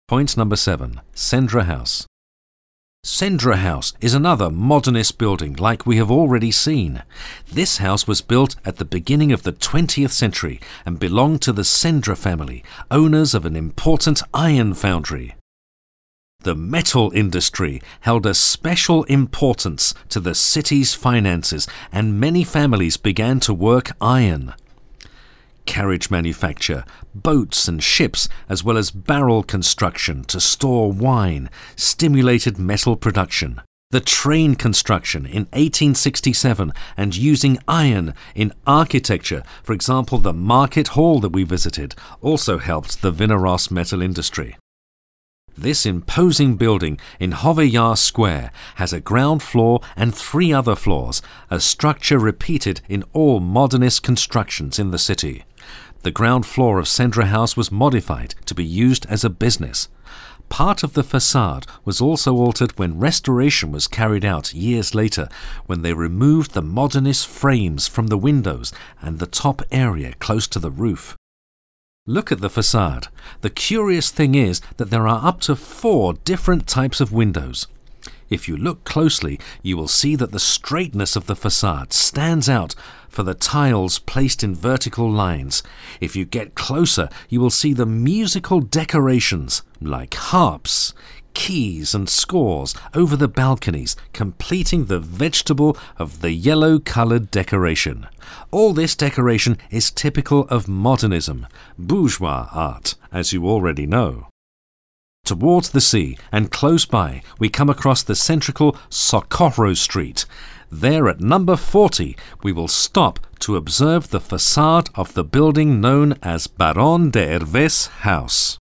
Point number 7. Sendra House. Sendra House is another modernist building like we have already seen. This house was built at the beginning of the 20th century and belonged to the Sendra family, owners of an important iron foundry. The metal industry held a special importance to the city's finances, and many families began to work iron. Carriage manufacture, boats and ships, as well as barrel construction to store wine, stimulated metal production. The train construction in 1867 and using iron in architecture, for example the market hall that we visited, also helped the Vinaros metal industry. This imposing building in Hoveyar Square has a ground floor and 3 other floors, a structure repeated in all modernist constructions in the city. The ground floor of Sendra House was modified to be used as a business. Part of the facade was also altered when restoration was carried out years later, when they removed the modernist frames from the windows and the top area close to the roof. Look at the facade. The curious thing is that there are up to 4 different types of windows. If you look closely, you will see that the straightness of the facade stands out for the tiles placed in vertical lines. If you get closer, you will see the musical decorations, like harps, keys and scores over the balconies, completing the vegetable of the yellow-coloured decoration. All this decoration is typical of modernism, bourgeois art, as you already know. Towards the sea and close by, we come across the central Socorro Street. There at number 40, we will stop to observe the facade of the building known as Barón de Hervés House.